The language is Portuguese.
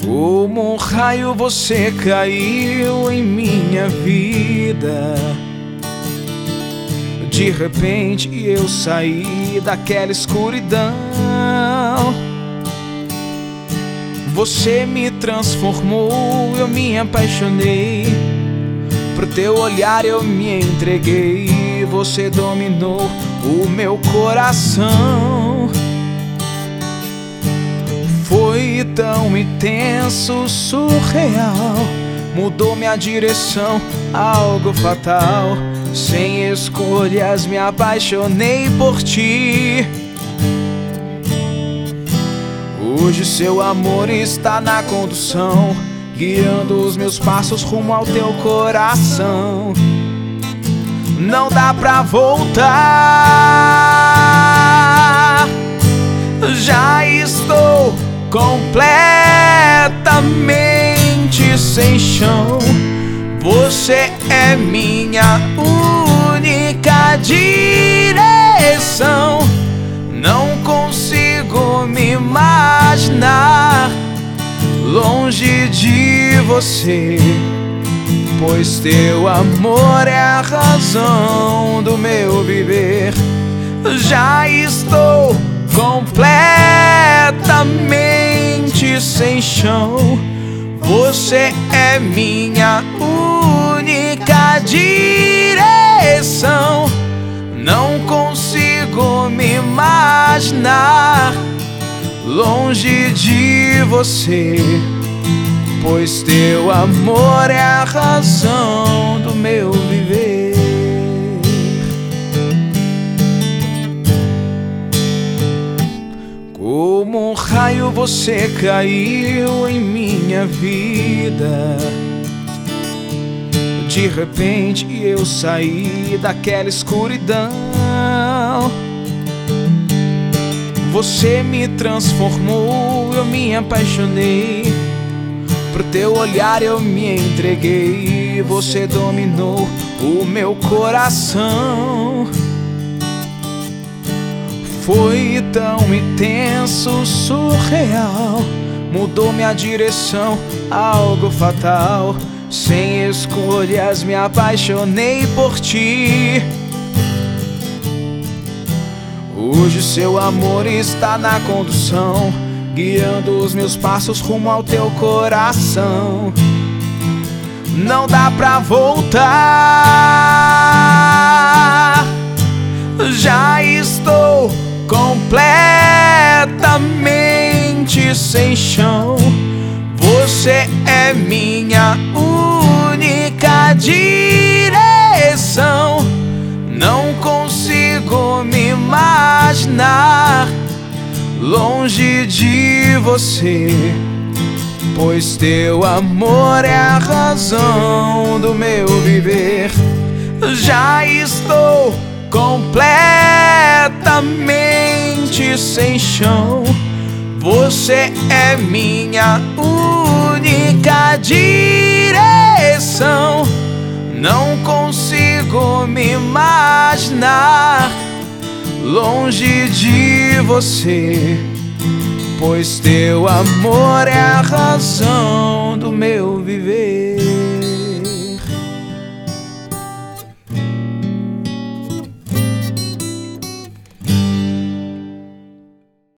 Como um raio você caiu em minha vida. De repente eu saí daquela escuridão. Você me transformou, eu me apaixonei. Pro teu olhar eu me entreguei. Você dominou o meu coração. Foi tão intenso, surreal. Mudou minha direção, algo fatal. Sem escolhas me apaixonei por ti. Hoje seu amor está na condução, guiando os meus passos rumo ao teu coração. Não dá pra voltar. Já estou completamente sem chão. Você é minha única direção. Não consigo me imaginar longe de você, pois teu amor é a razão do meu viver. Já estou completamente sem chão. Você é minha única direção. Não consigo me imaginar longe de você, pois teu amor é a razão do meu viver. Como um raio você caiu em minha vida. De repente eu saí daquela escuridão. Você me transformou, eu me apaixonei. Pro teu olhar eu me entreguei. Você dominou o meu coração. Foi tão intenso, surreal. Mudou minha direção, algo fatal. Sem escolhas me apaixonei por ti. Hoje seu amor está na condução, guiando os meus passos rumo ao teu coração. Não dá pra voltar. Já estou completamente sem chão. Você é minha única direção. Não consigo me imaginar longe de você, pois teu amor é a razão do meu viver. Já estou completamente sem chão. Você é minha única direção. Não consigo me imaginar longe de você, pois teu amor é a razão